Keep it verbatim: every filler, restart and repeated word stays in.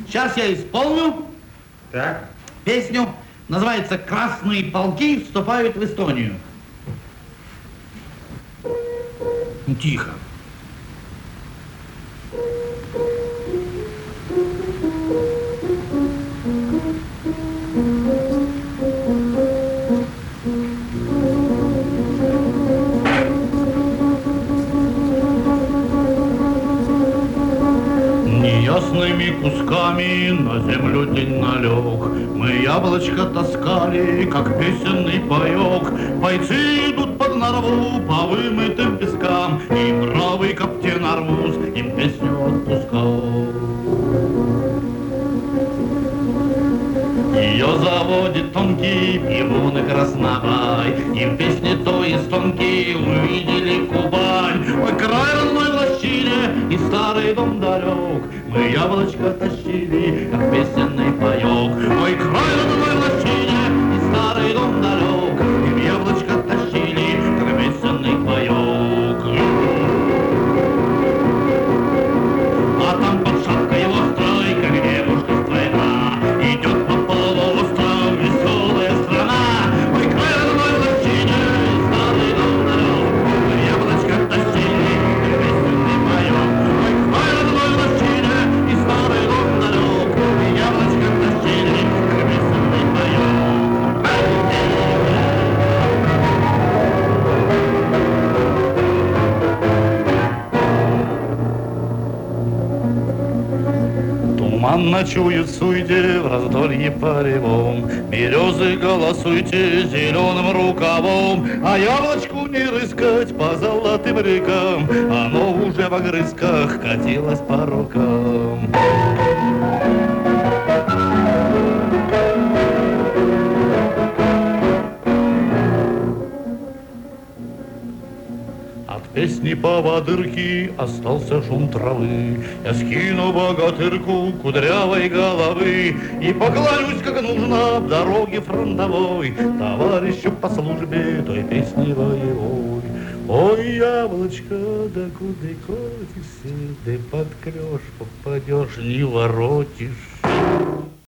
Сейчас я исполню. Так. Песню. Называется «Красные полки вступают в Эстонию». Ну, тихо. Неясными кусками на землю день налег. Мы яблочко таскали, как песенный паек. Бойцы идут под нарву по вымытым пескам. И бравый каптен Арбуз им песню отпускал. Ее заводит тонкий пивун и красновай. И в песне той из тонкий увидели Кубань. Ой, край родной в лощине и старый дом далек. Мы яблочко тащили, как песенный паек. Ой, край родной в лощине и старый дом далек. И в яблочко тащили, как песенный паек. А там под шапкой острой, как девушка стройна, идет по полуострову веселая страна. Ой, край родной в лощине и старый дом далек. Мы яблочко тащили, как песенный паек. Ой, край родной в лощине и старый дом далек. Мы яблочко тащили, как песенный паек. Туман ночует, суйте в раздолье полевом. Березы голосуйте зеленым рукавом. А яблочку не рыскать по золотым рекам. Оно уже в огрызках катилось по рукам. От песни поводырки остался шум травы. Я скину богатырку кудрявой головы и поклонюсь, как нужно, в дороге фронтовой товарищу по службе той песни боевой. Ой, яблочко, да куда катишься, да под клёш попадешь, не воротишь.